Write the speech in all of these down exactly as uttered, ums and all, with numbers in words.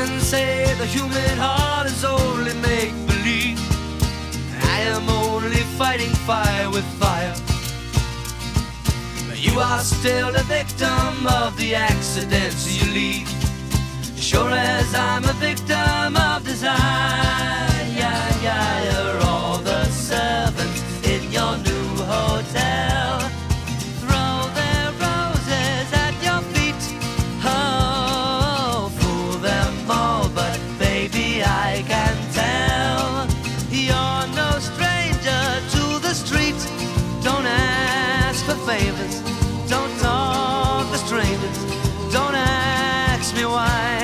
can say the human heart is only make-believe. I am only fighting fire with fire. But you are still the victim of the accidents you leave. Sure as I'm a victim of design. Yeah, yeah, you're all the servants in your new hotel. Throw their roses at your feet. Oh, fool them all, but baby, I can tell you're no stranger to the street. Don't ask for favors, don't talk to strangers, don't ask me why.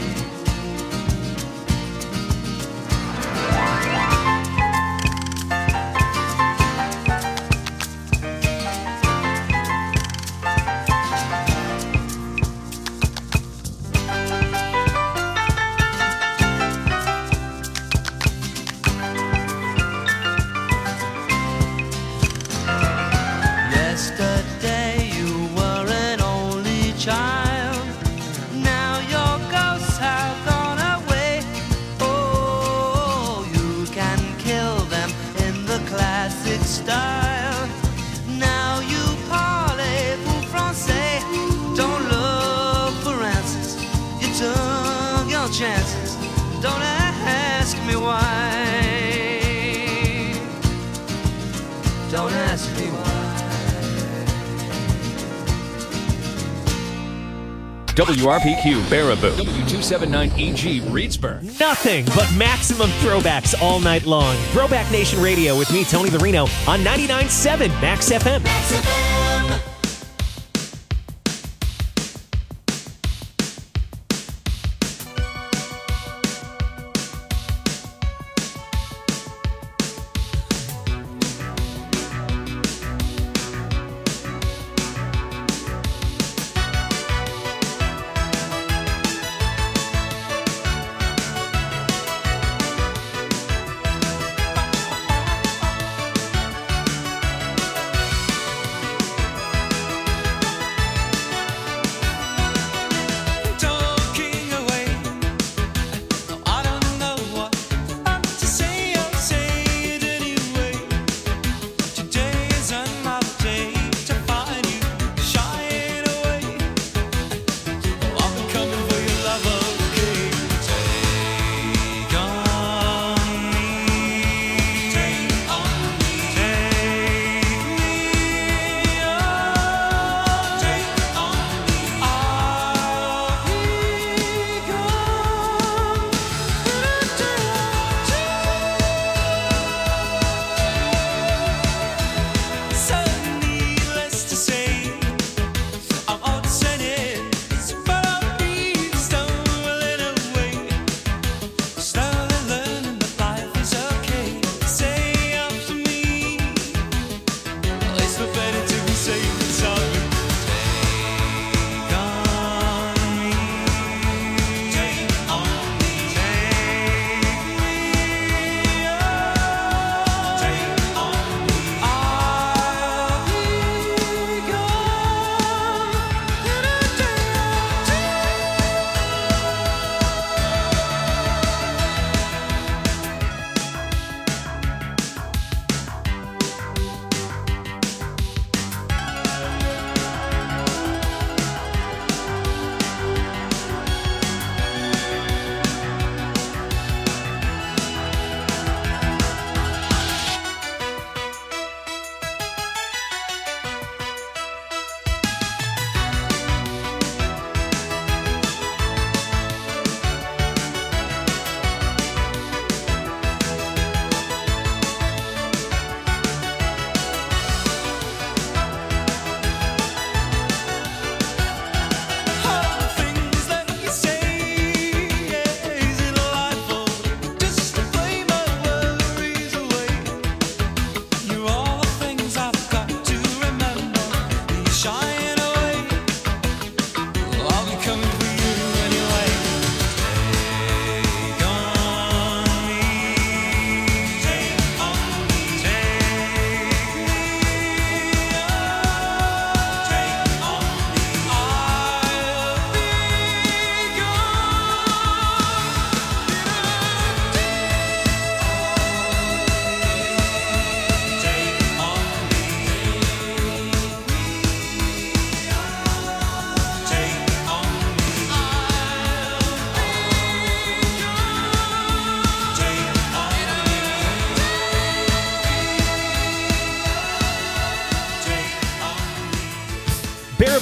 Style. Now you parlez-vous français. Don't look for answers. You took your chances. Don't ask me why. Don't ask me why. W R P Q Baraboo, W two seventy-nine E G Reedsburg. Nothing but maximum throwbacks all night long. Throwback Nation Radio with me, Tony the Reno, on ninety-nine point seven Max F M. Max F M.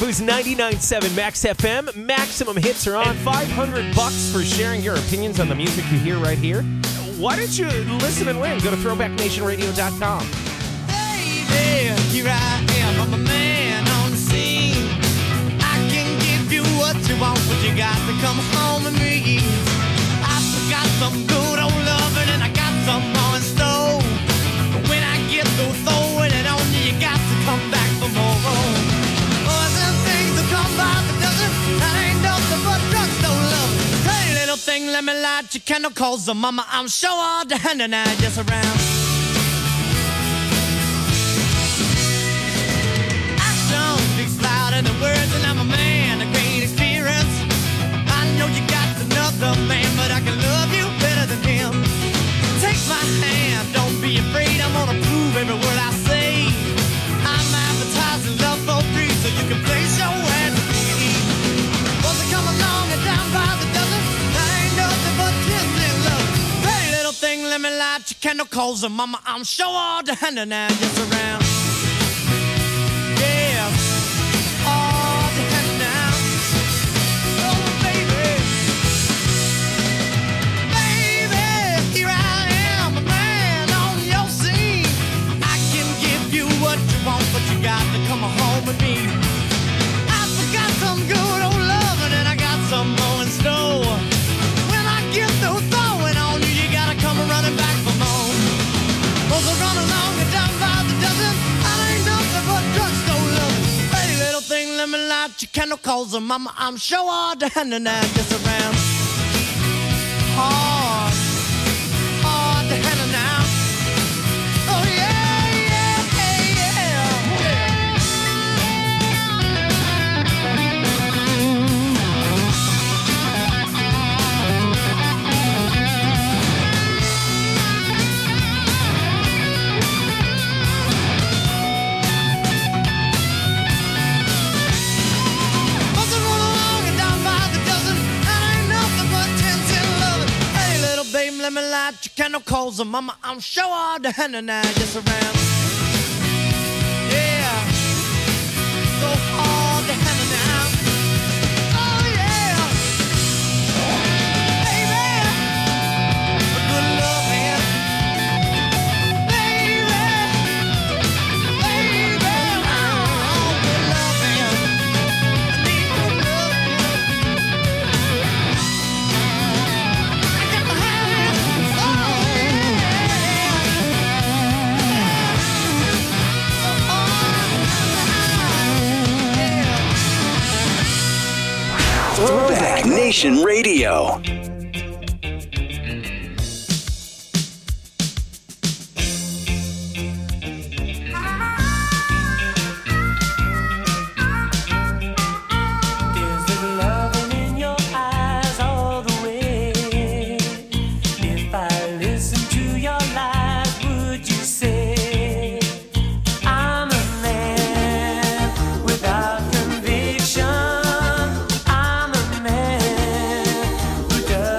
is ninety-nine point seven Max F M. Maximum hits are on. five hundred bucks for sharing your opinions on the music you hear right here. Why don't you listen and win? Go to throwback nation radio dot com. Baby, here I am. I'm a man on the scene. I can give you what you want, but you got to come home with me. I've got some good old loving and I got some more in store. But when I get through throwing it on you, you got to come back for more. Boys and things that come by the dozen, that ain't nothing but drugstore love. Hey, little thing, let me light your candle, cause the mama, I'm sure all the hand and I just around. Action speaks louder than words, and I'm a man, a great experience. I know you got another man, but I can love you better than him. Take my hand, don't be afraid, I'm gonna prove every word I say. I'm advertising love for free, so you can place your hands on me. Once I come along and down by the dozen, that ain't nothing but kiss and love. Hey, little thing, let me light your candle, cause the mama, I'm sure all the hand and I just around. Yeah, all the hand now. Oh, baby. Baby, here I am, a man on your scene. I can give you what you want, but you got to come home with me. I forgot some good old loving and I got some more in store. When I get through throwing on you, you gotta come running back for more. Both are run along and down by the dozen. I ain't nothing but drugstore love. Hey, little thing, let me light your candle, cause the mama, I'm sure all the hand and I just around. Hard, hard to handle now. Oh yeah, yeah, yeah, Must have run along and down by the dozen. That ain't nothing but ten, ten loving. Hey, little babe, let me light your candle, cause the mama, I'm sure all the hand and I just around. Yeah, so hard to handle now. Oh yeah, baby, a good loving, baby, baby, oh, good loving, I need good loving. I got to have it, oh yeah. Throwback Nation Radio. Is there loving in your eyes all the way? If I listen to your lies, would you say I'm a man without conviction? I'm a man who does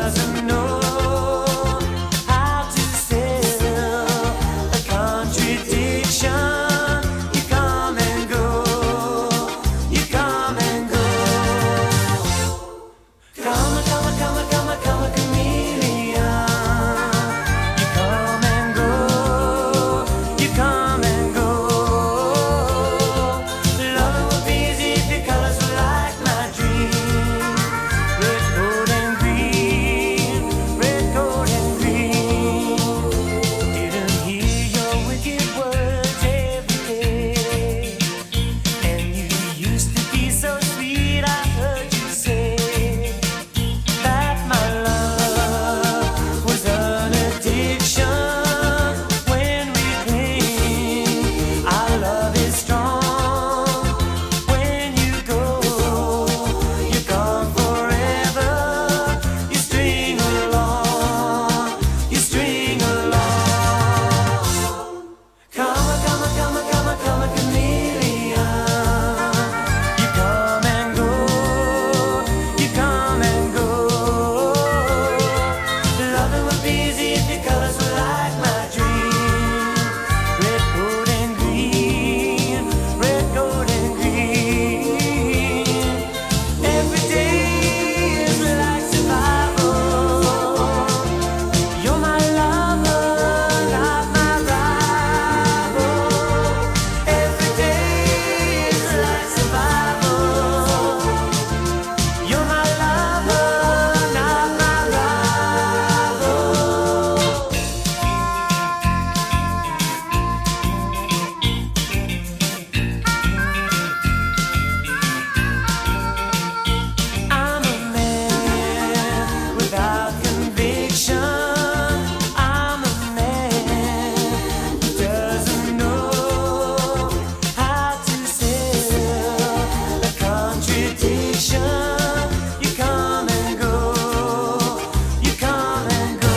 invitation. You come and go. You come and go.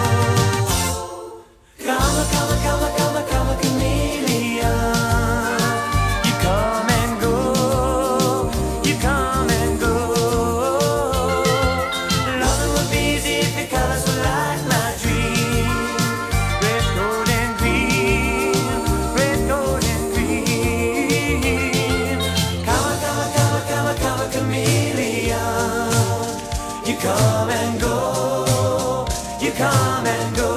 Come, come, come, come, come, chameleon. You come and go. You come and go. Loving would be easy if your colors were like my dream. Red, gold, and green. Red, gold, and green. Come, come, come, come, come, chameleon. You come and go. You come and go.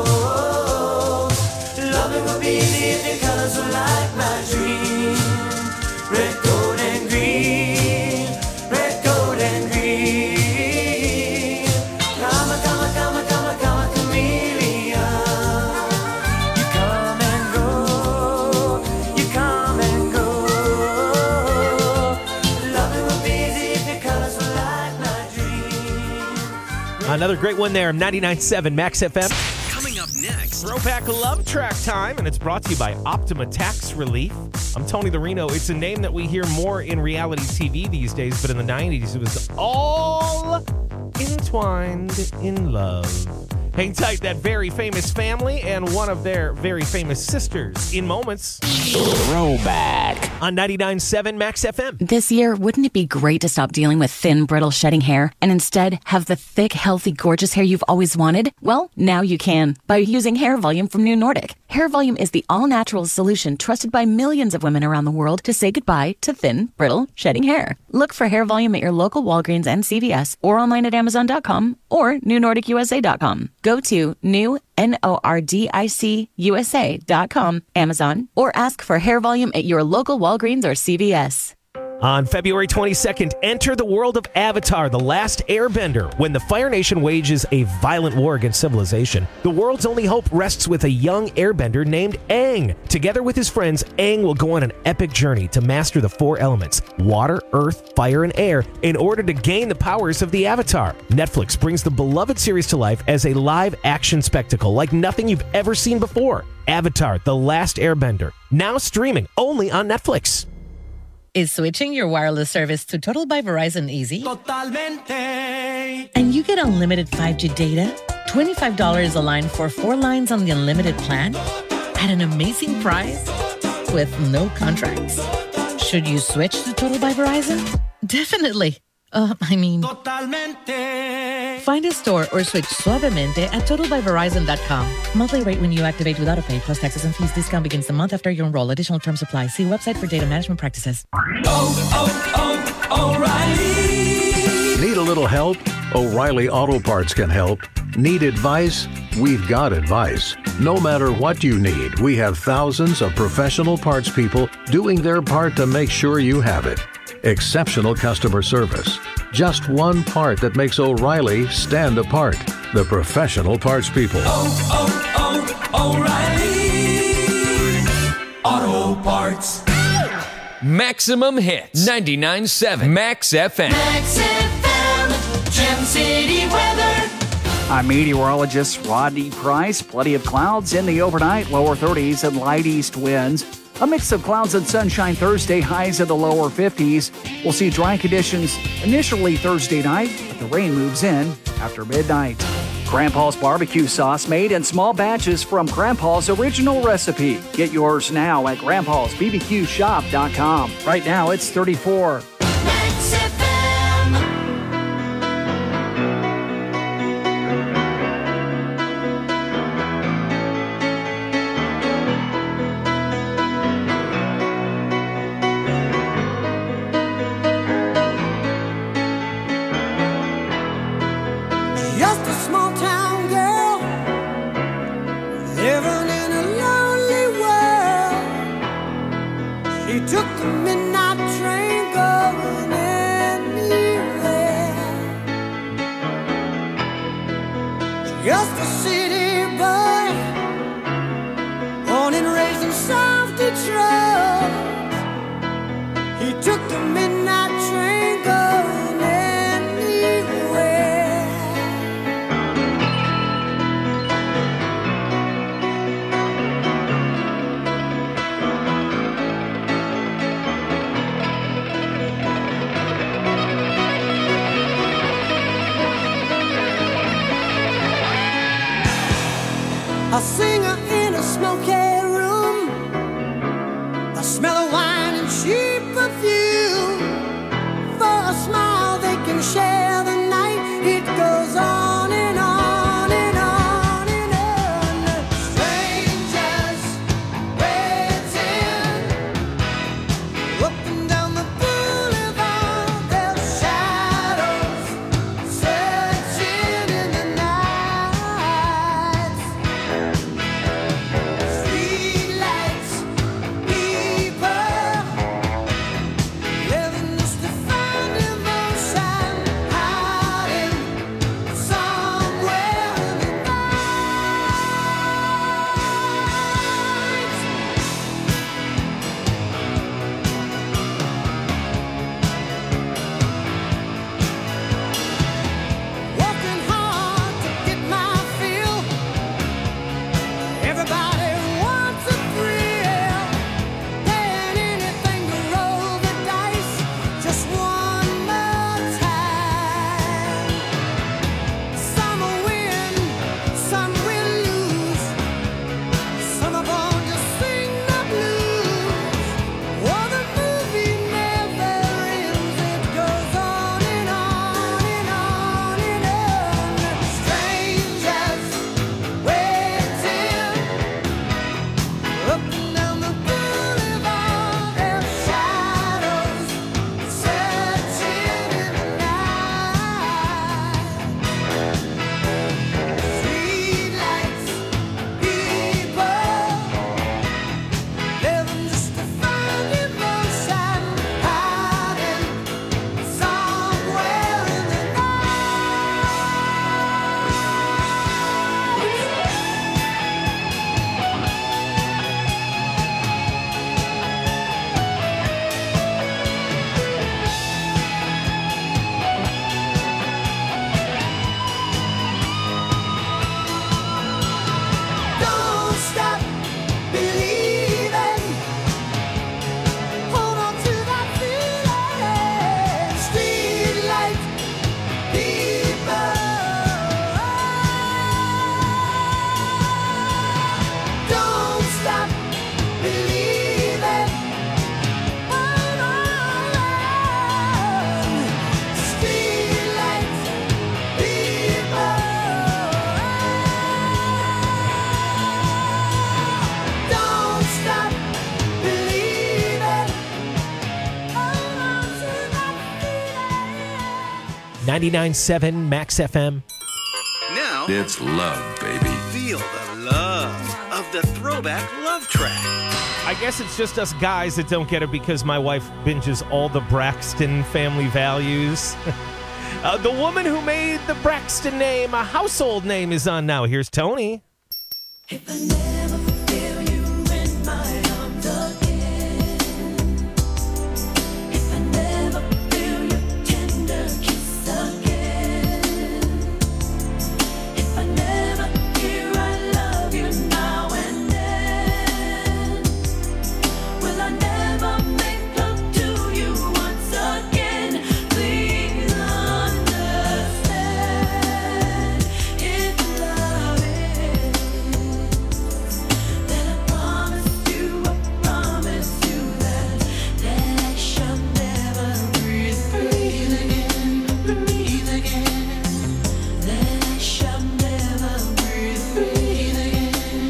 Loving would be easy if your colors were like my dream. Red, gold, and green. Red, gold, and green. Come, come, come, come, come, chameleon. You come and go. You come and go. Loving would be easy if your colors were like my dream. Another great one there, ninety-nine point seven Max F M. Coming up next. Throwback love track time, and it's brought to you by Optima Tax Relief. I'm Tony the Reno. It's a name that we hear more in reality T V these days, but in the nineties, it was all entwined in love. Hang tight, that very famous family and one of their very famous sisters in moments. Throwback. On ninety-nine point seven Max F M. This year, wouldn't it be great to stop dealing with thin, brittle, shedding hair and instead have the thick, healthy, gorgeous hair you've always wanted? Well, now you can by using Hair Volume from New Nordic. Hair Volume is the all-natural solution trusted by millions of women around the world to say goodbye to thin, brittle, shedding hair. Look for Hair Volume at your local Walgreens and C V S or online at amazon dot com or new nordic u s a dot com. Go to new N O R D I C U S A dot com, Amazon, or ask for Hair Volume at your local Walgreens or C V S. On February twenty-second, enter the world of Avatar, The Last Airbender. When the Fire Nation wages a violent war against civilization, the world's only hope rests with a young airbender named Aang. Together with his friends, Aang will go on an epic journey to master the four elements, water, earth, fire, and air, in order to gain the powers of the Avatar. Netflix brings the beloved series to life as a live-action spectacle like nothing you've ever seen before. Avatar, The Last Airbender, now streaming only on Netflix. Is switching your wireless service to Total by Verizon easy? Totalmente. And you get unlimited five G data, twenty-five dollars a line for four lines on the unlimited plan, at an amazing price, with no contracts. Should you switch to Total by Verizon? Definitely. Uh, I mean, Totalmente. find a store or switch suavemente at total by verizon dot com. Monthly rate when you activate without a pay, plus taxes and fees. Discount begins the month after you enroll. Additional terms apply. See website for data management practices. Oh, oh, O'Reilly. Need a little help? O'Reilly Auto Parts can help. Need advice? We've got advice. No matter what you need, we have thousands of professional parts people doing their part to make sure you have it. Exceptional customer service. Just one part that makes O'Reilly stand apart. The professional parts people. Oh, oh, oh, O'Reilly Auto Parts. Maximum hits. ninety-nine point seven Max F M. Max F M. Gem City weather. I'm meteorologist Rodney Price. Plenty of clouds in the overnight, lower thirties and light east winds. A mix of clouds and sunshine Thursday, highs in the lower fifties. We'll see dry conditions initially Thursday night, but the rain moves in after midnight. Grandpa's barbecue sauce made in small batches from Grandpa's original recipe. Get yours now at grandpas b b q shop dot com. Right now it's thirty-four. Max F M. Just a small town girl living in a lonely world. She took the midnight train going anywhere. Just a city boy, born and raised in South Detroit. He took the midnight train going anywhere. A singer in a smoky room, the smell of wine and cheap perfume. For a smile they can share the night. It goes on and on and on and on. Strangers waiting up and down the boulevard, their shadows searching in the night. Streetlights, people living just to find emotion, hiding somewhere in the working hard to get my fill. Everybody wants a thrill, paying anything to roll the dice just one more time. Some will win, some will lose. Some of them just sing the blues. Oh, the movie never ends. It goes on and on and on and on. Strangers waiting up and down the boulevard, their shadows searching in the night. Streetlights, people living just to find emotion, hiding somewhere in the Don't stop believing. Hold on to that feeling. Streetlight people. Don't stop believing. Hold on. Streetlight people. Don't stop believing. Hold on to that feeling. ninety-nine point seven Max F M. Now, It's love, baby. feel the love of the throwback love track. I guess it's just us guys that don't get it because my wife binges all the Braxton Family Values. uh, the woman who made the Braxton name a household name is on now. Here's Tony. If I never feel you in my arms again, if I never feel your tender kiss again, if I never hear I love you now and then, will I never make love to you once again? Please understand, if love is, then I promise you, I promise you that, that I shall never breathe, breathe again, breathe again, that I shall never breathe, breathe again.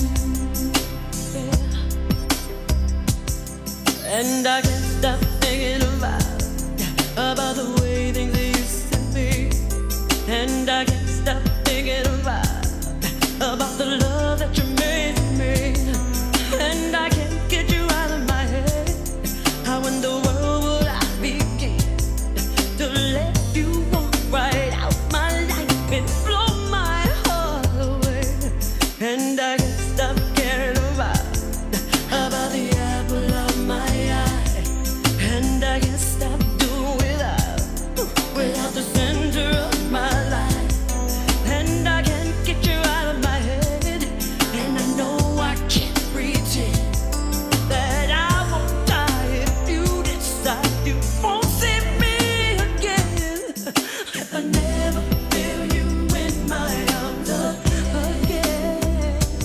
And I can't stop thinking about, about the way things used to be. And I can't stop thinking about, about the love that you made to me. And I can't get you out of my head. How in the world would I begin to let you walk right out my life and blow my heart away? And I can't stop caring about, about the apple of my eye. And I can't stop doing without, without the center of my life. And I can't get you out of my head. And I know I can't pretend that I won't die if you decide you won't see me again. If I never feel you in my arms again,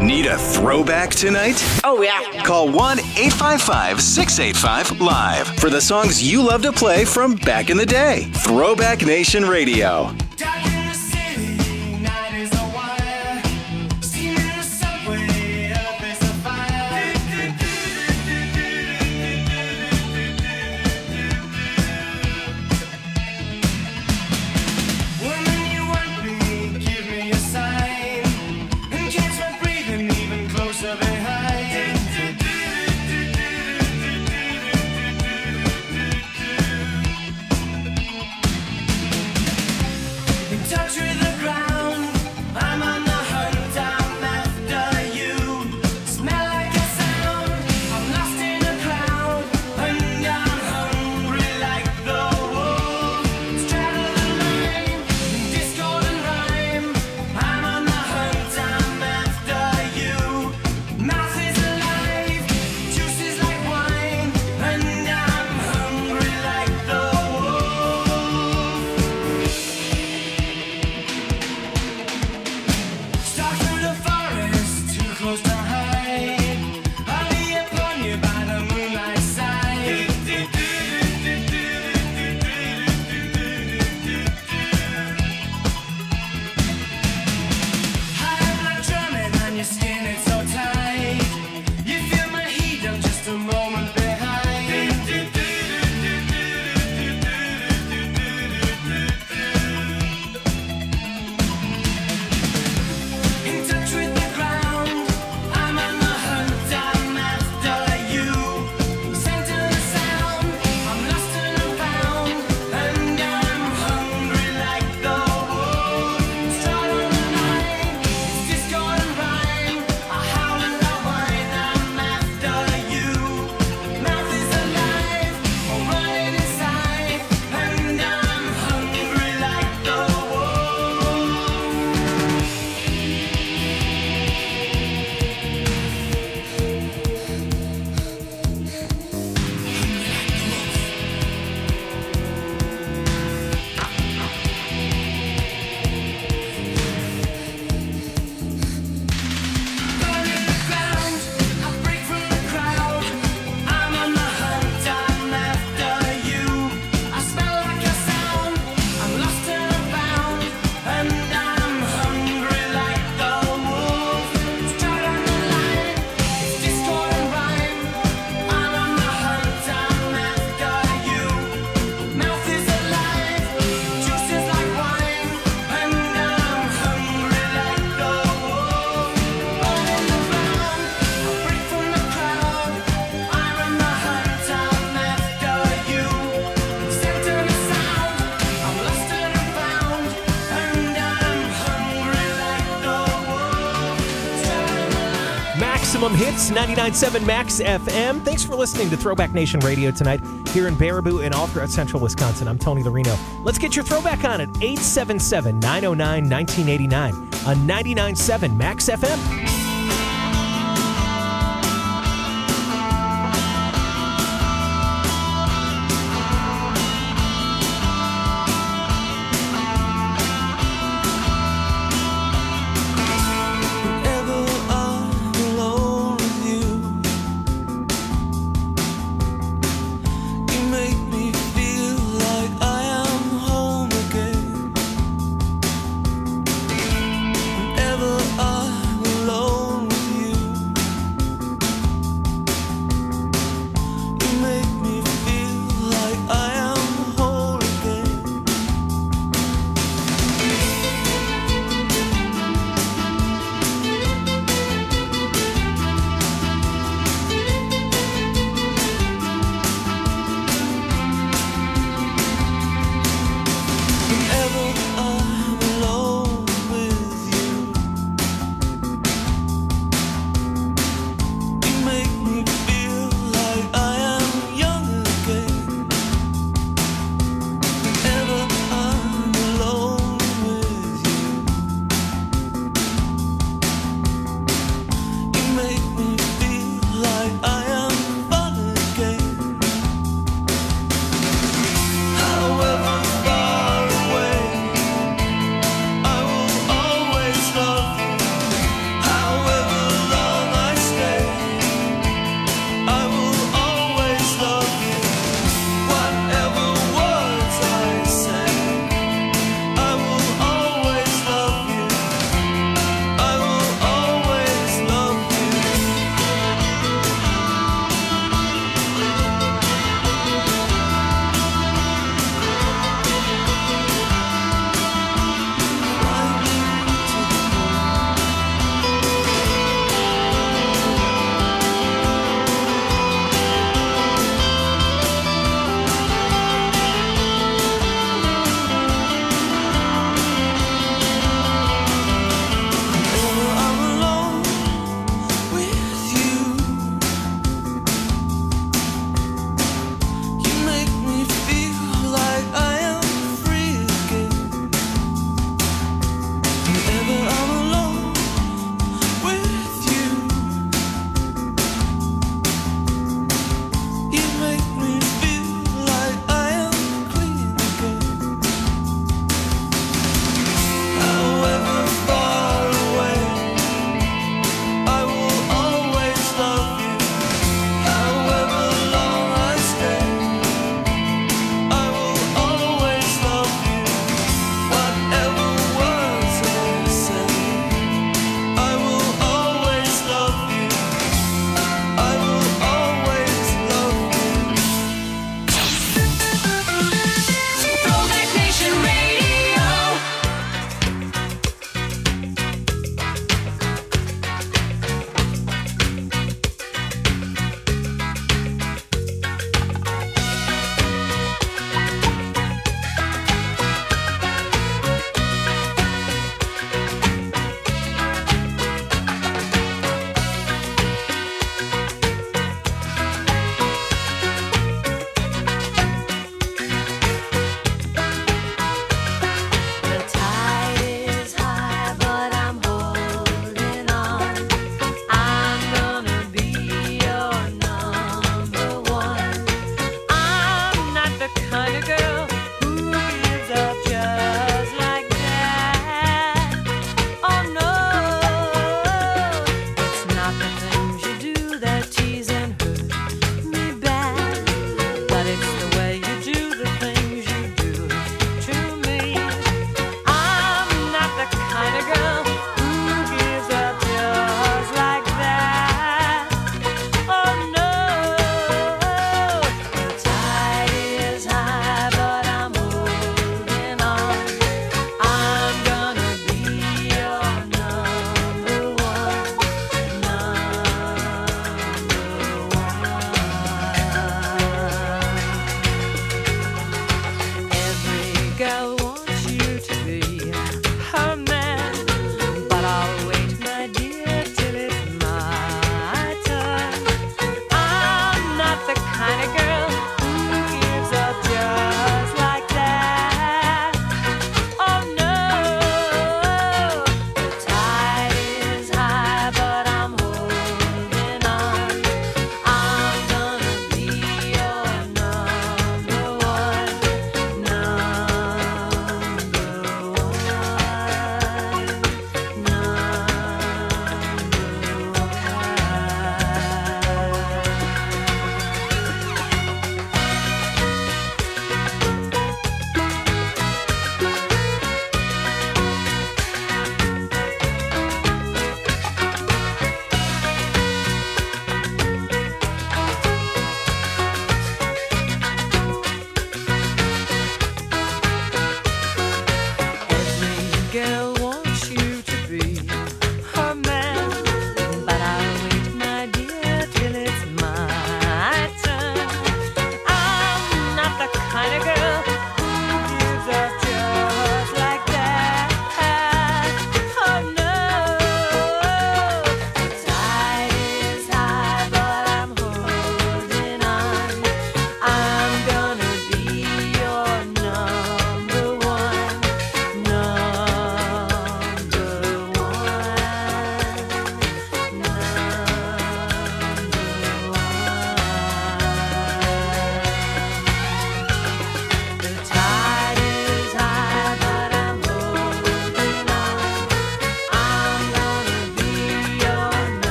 Need a throwback tonight? Oh, yeah. Call one eight five five, six eight five, live for the songs you love to play from back in the day. Throwback Nation Radio. Maximum Hits, ninety-nine point seven Max F M. Thanks for listening to Throwback Nation Radio tonight here in Baraboo and all throughout central Wisconsin. I'm Tony Larino. Let's get your throwback on at eight seven seven, nine oh nine, nineteen eighty-nine on ninety-nine point seven Max F M. Whenever I will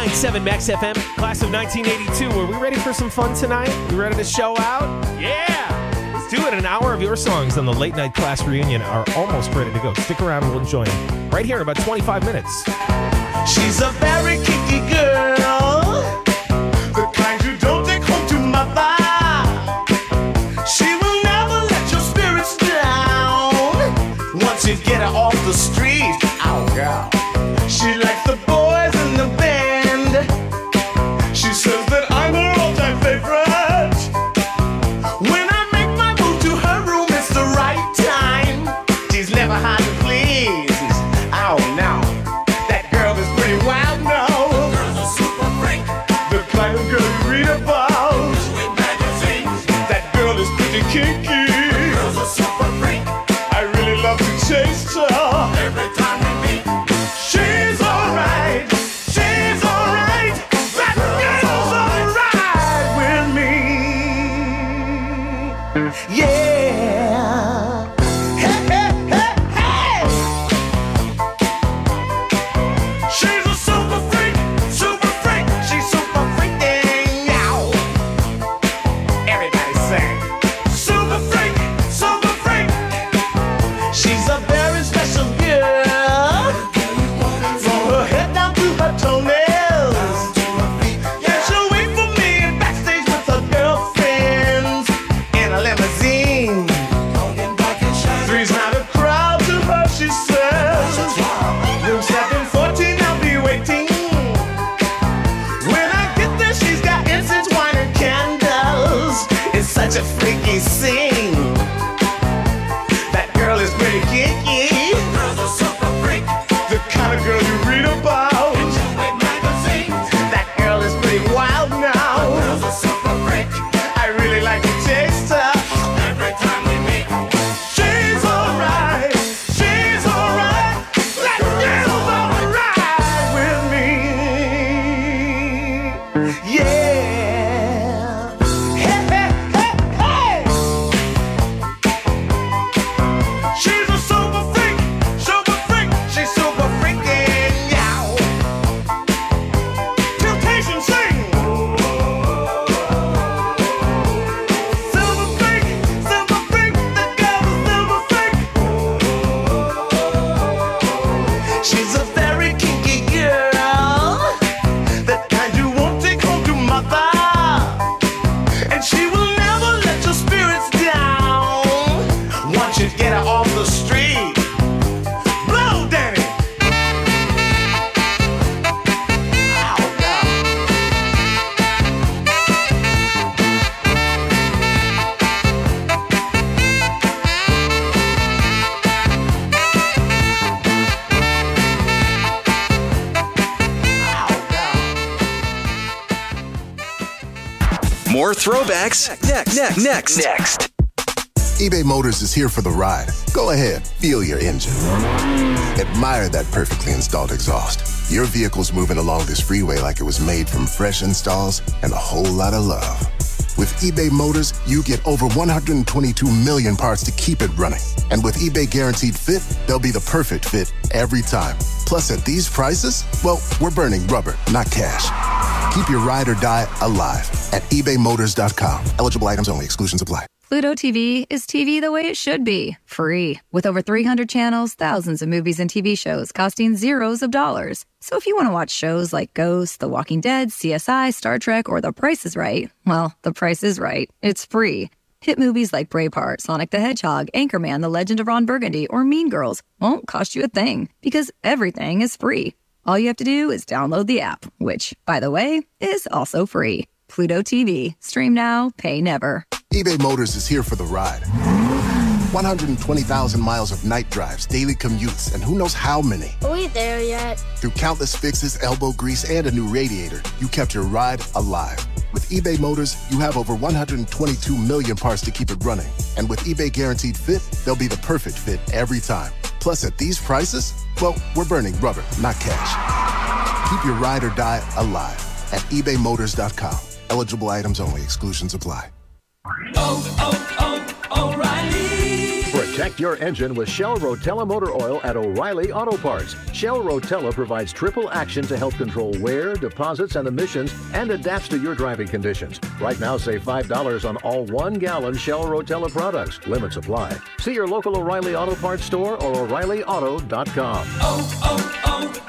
nine seven Max F M, class of nineteen eighty-two. Are we ready for some fun tonight? You ready to show out? Yeah! Let's do it. An hour of your songs on the late night class reunion are almost ready to go. Stick around and we'll join them right here in about twenty-five minutes. She's a very kinky girl, the kind you don't take home to mother. She will never let your spirits down once you get her off the street. Oh, girl. She likes the boys in the band. She says that I'm her all-time favorite. When I make my move to her room, it's the right time. She's never hard to please. Oh, no. That girl is pretty wild now. The girl's a super freak. The kind of girl you read about in magazines. That girl is pretty kinky. The girl's a super freak. I really love to chase her. Every time we meet, she's alright. She's alright. That girl's alright with me. Yeah. Hey, hey, hey, hey. She's a super freak, super freak. She's super freaking out. Everybody sing. Super freak, super freak. She's a very special girl. From her head down to her toenails. Yeah, she'll wait for me backstage with her girlfriends in a limousine. Three's not a crowd to her, she says. Room seven fourteen, I'll be waiting. When I get there, she's got incense, wine, and candles. It's such a freaky scene. That girl is pretty kinky. Girl's a super freak. The kind of girl you read about in magazines. That girl is pretty wild now. Girl's a super freak. I really like to taste her. Every time we meet, she's alright. She's alright. That girl's alright with me. Yeah. Hey, hey, hey, hey. She's a super freak, super freak. She's super freaking out. Temptation sing. Silver freak, silver freak. That girl's a silver freak. She's a very kinky girl, that kind you won't take home to mother. And she will never let your spirits down once you get her off the street. Blow, Danny. Oh, God. More throwbacks next. Next. Next. Next. eBay Motors is here for the ride. Go ahead, feel your engine. Admire that perfectly installed exhaust. Your vehicle's moving along this freeway like it was made from fresh installs and a whole lot of love. With eBay Motors, you get over one hundred twenty-two million parts to keep it running. And with eBay Guaranteed Fit, they'll be the perfect fit every time. Plus, at these prices, well, we're burning rubber, not cash. Keep your ride or die alive at ebay motors dot com. Eligible items only. Exclusions apply. Pluto T V is T V the way it should be, free. With over three hundred channels, thousands of movies and T V shows costing zeros of dollars. So if you want to watch shows like Ghost, The Walking Dead, C S I, Star Trek, or The Price is Right, well, The Price is Right. It's free. Hit movies like Braveheart, Sonic the Hedgehog, Anchorman, The Legend of Ron Burgundy, or Mean Girls won't cost you a thing because everything is free. All you have to do is download the app, which, by the way, is also free. Pluto T V. Stream now, pay never. eBay Motors is here for the ride. one hundred twenty thousand miles of night drives, daily commutes, and who knows how many. Are we there yet? Through countless fixes, elbow grease, and a new radiator, you kept your ride alive. With eBay Motors, you have over one hundred twenty-two million parts to keep it running. And with eBay Guaranteed Fit, they'll be the perfect fit every time. Plus, at these prices, well, we're burning rubber, not cash. Keep your ride or die alive at ebay motors dot com. Eligible items only. Exclusions apply. Oh, oh, oh, O'Reilly. For a Protect your engine with Shell Rotella Motor Oil at O'Reilly Auto Parts. Shell Rotella provides triple action to help control wear, deposits, and emissions, and adapts to your driving conditions. Right now, save five dollars on all one-gallon Shell Rotella products. Limits apply. See your local O'Reilly Auto Parts store or O'Reilly Auto dot com. Oh,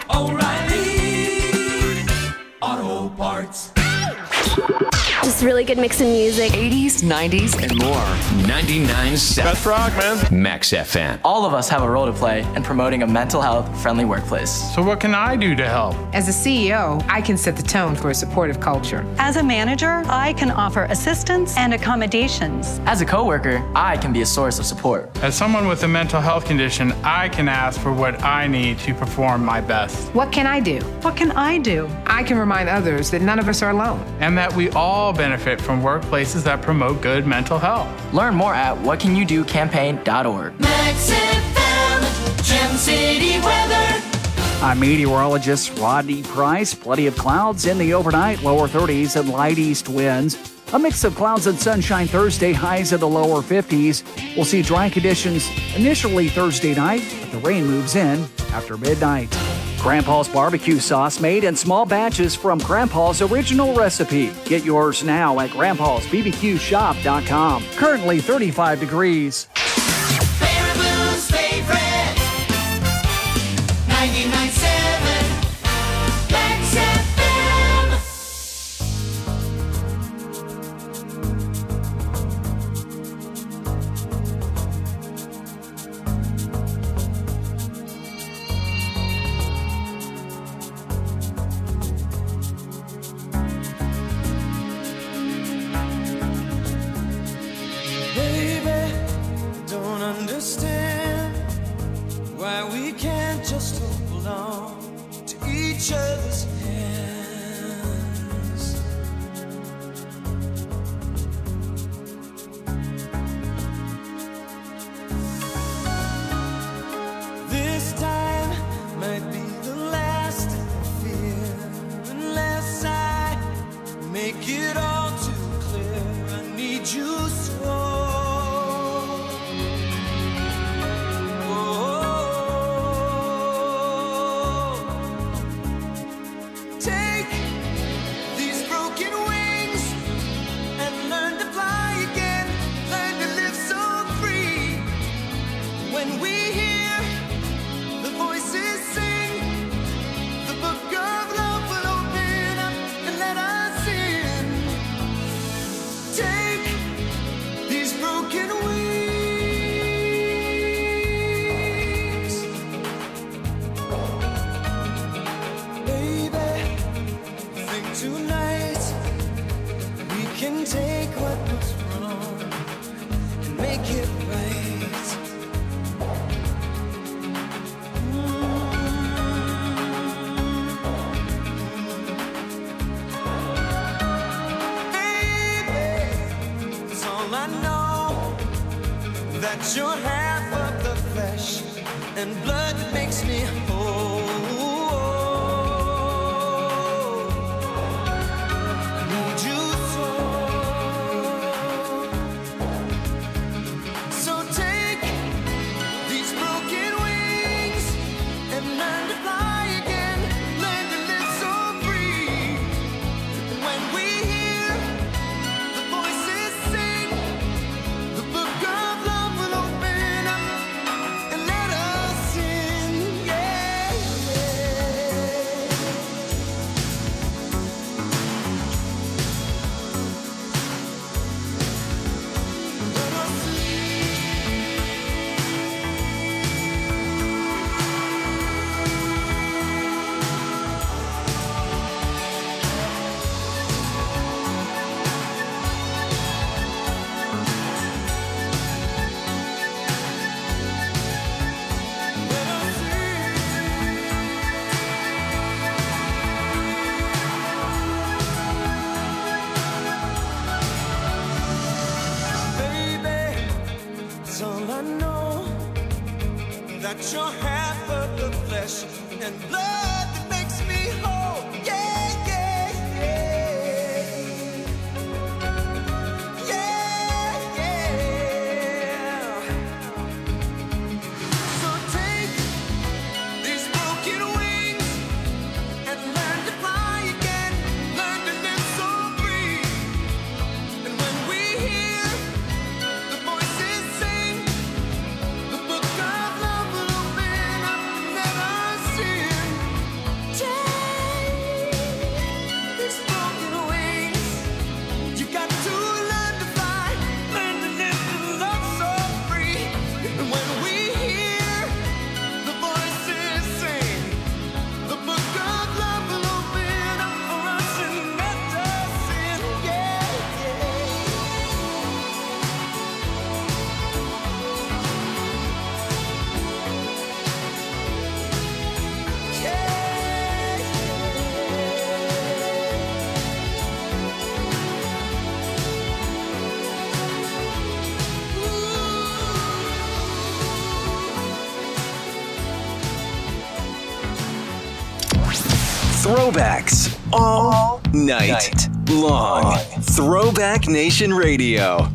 oh, oh, O'Reilly Auto Parts. Just really good mix of music. eighties, nineties, and more. ninety-nine point seven. Best rock, man. Max F M. All of us have a role to play in promoting a mental health friendly workplace. So what can I do to help? As a C E O, I can set the tone for a supportive culture. As a manager, I can offer assistance and accommodations. As a coworker, I can be a source of support. As someone with a mental health condition, I can ask for what I need to perform my best. What can I do? What can I do? I can remind others that none of us are alone. And that we all benefit from workplaces that promote good mental health. Learn more at what can you do campaign dot org. Max F M, Gem City weather. I'm meteorologist Rodney Price. Plenty of clouds in the overnight, lower thirties and light east winds. A mix of clouds and sunshine Thursday, highs in the lower fifties. We'll see dry conditions initially Thursday night, but the rain moves in after midnight. Grandpa's barbecue sauce made in small batches from Grandpa's original recipe. Get yours now at grandpas b b q shop dot com. Currently thirty-five degrees. Baraboo's favorite. ninety-nine point seven. Max F M. Baby, don't understand why we can't just hold on to each other's hands. This time might be the last I fear, unless I make it all too clear. I need you so. Take these broken wings and learn to fly again. Learn to live so free. When we hear the voices sing, the book of love will open up and let us in. Take these broken wings. Baby, think tonight we can take what was wrong and make it right. Baby, it's all I know, that you're half of the flesh and blood that makes me whole. I need you so. So take these broken wings and learn to fly again. Learn to live so free. When we hear the voices sing, the book of love will open up and let us in. Yeah, baby, it's all I know, that you're half of the flesh and blood that makes me whole. Yeah, yeah, yeah. Yeah, yeah. Throwbacks all night long. Throwback Nation Radio.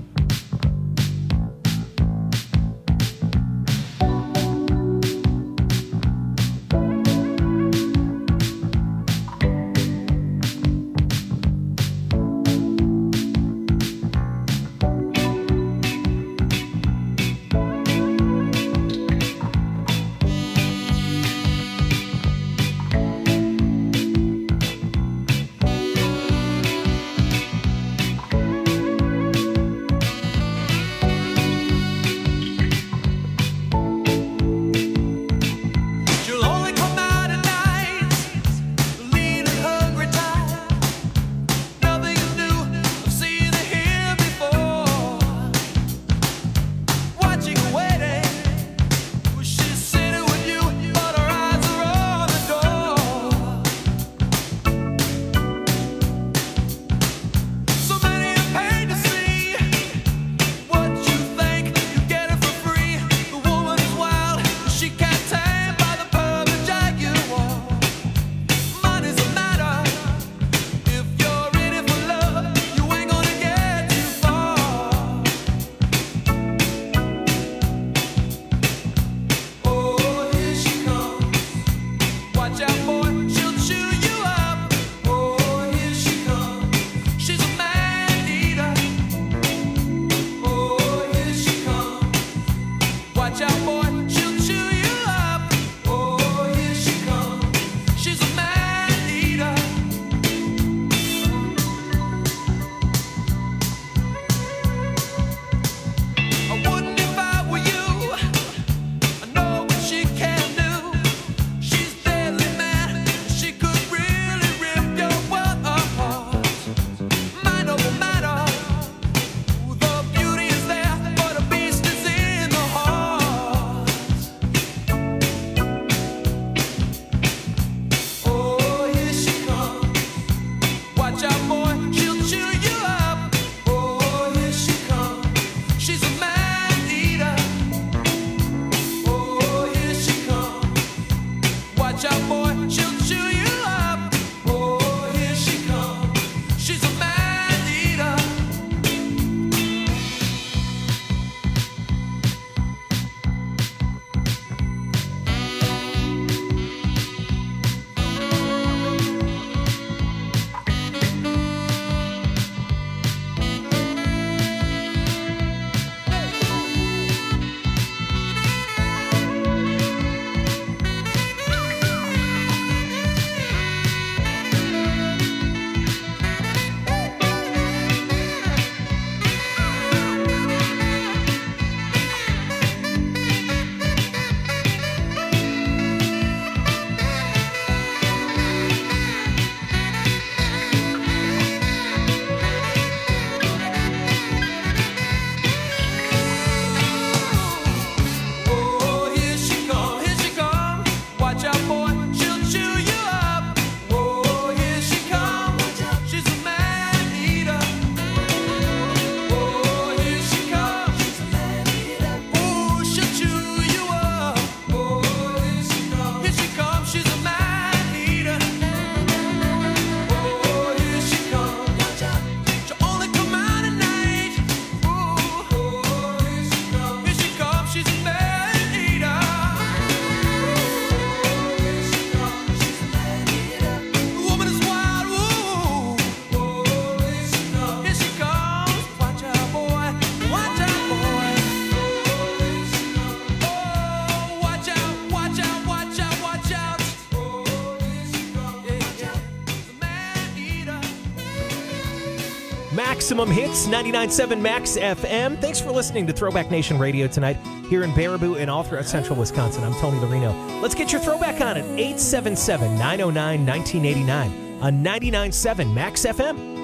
Maximum Hits, ninety-nine point seven Max F M. Thanks for listening to Throwback Nation Radio tonight here in Baraboo and all throughout central Wisconsin. I'm Tony Lorino. Let's get your throwback on at eight seven seven, nine oh nine, one nine eight nine on ninety-nine point seven Max F M.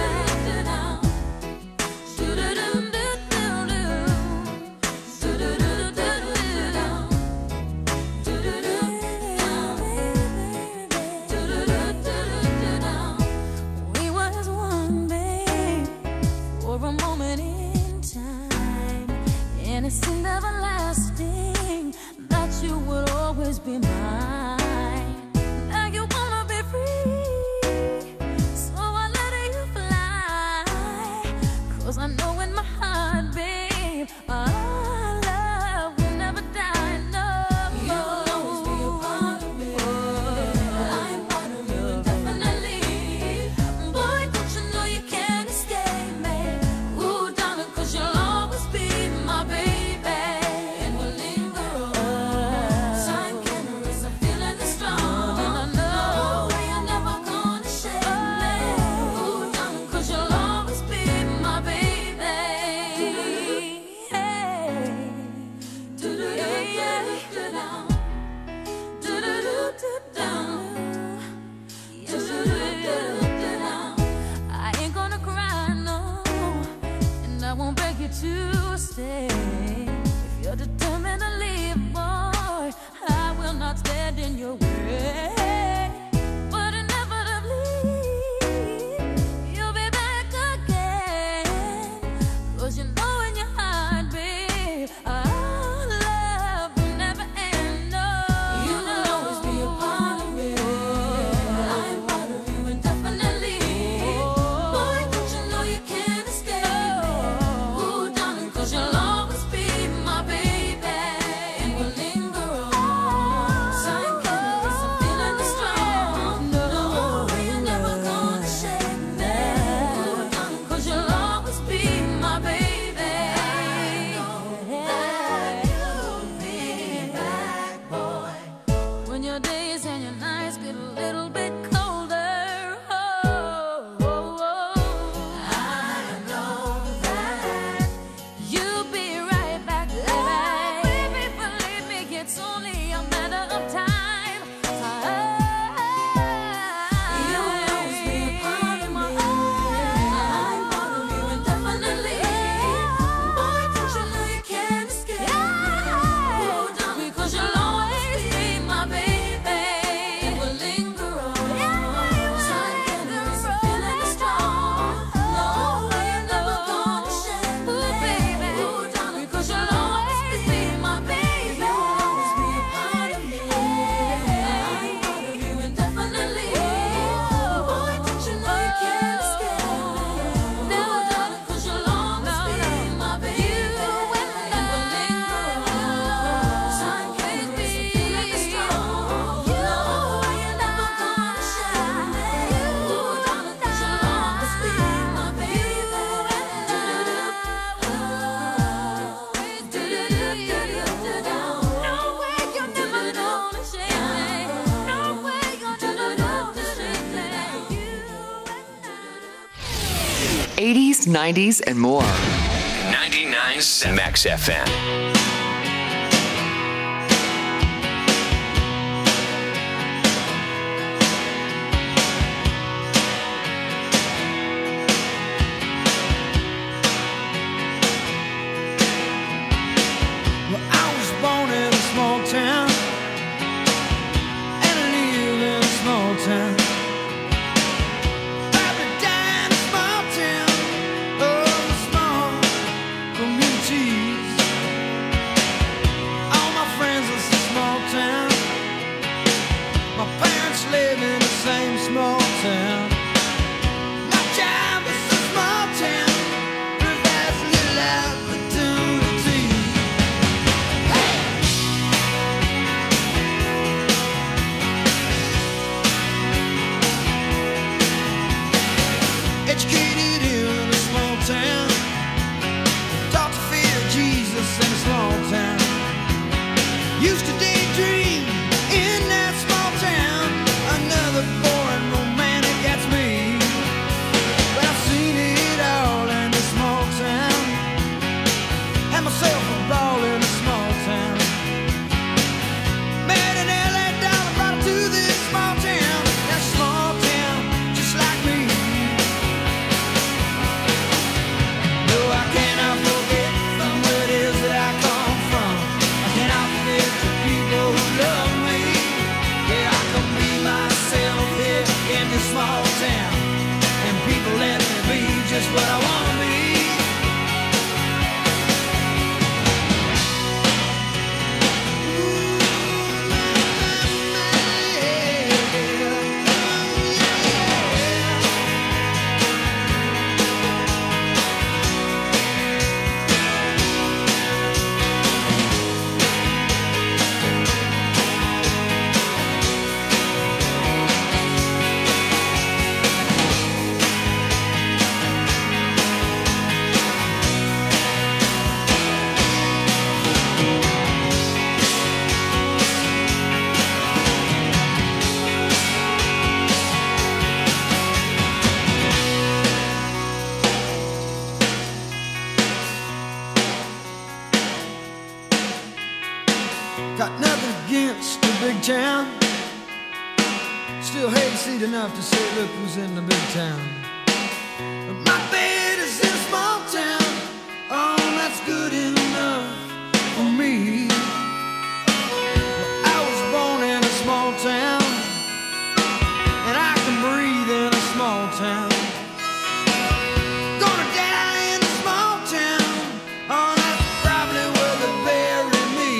Do eighties, nineties, and more. ninety-nine point seven Max F M. Got nothing against the big town. Still hayseed enough to say, look who's in the big town. But my bed is in a small town. Oh, that's good enough for me. Well, I was born in a small town, and I can breathe in a small town. Gonna die in a small town. Oh, that's probably where they bury me.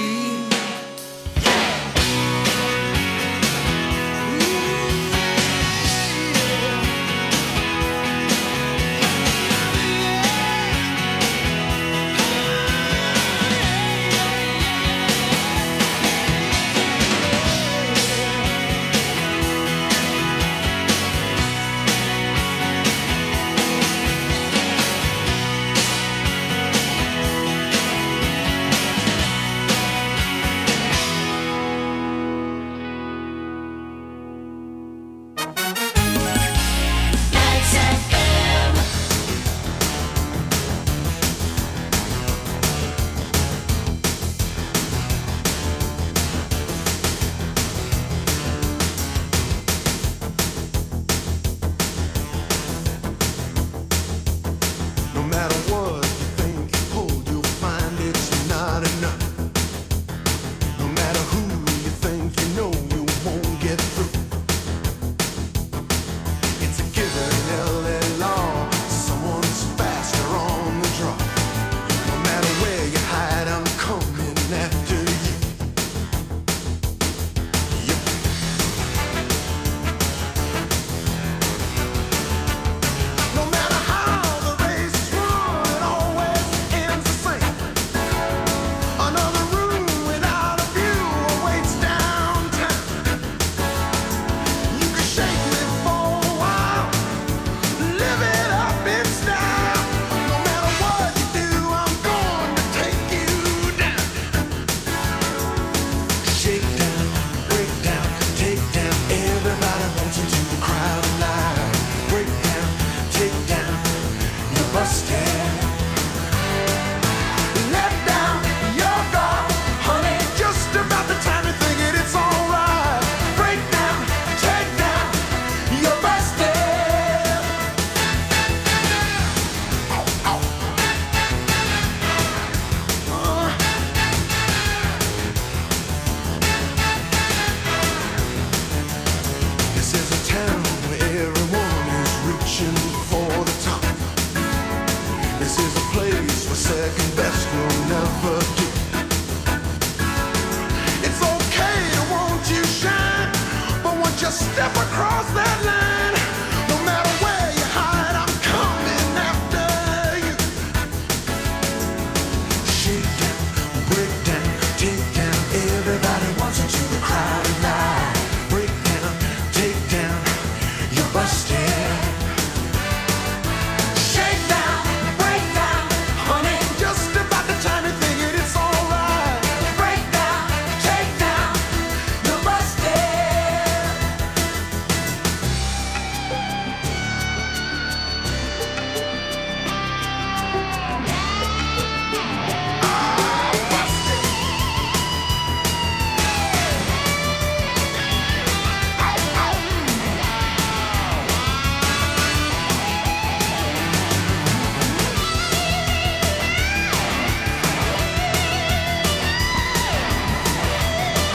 This is a place where second best will never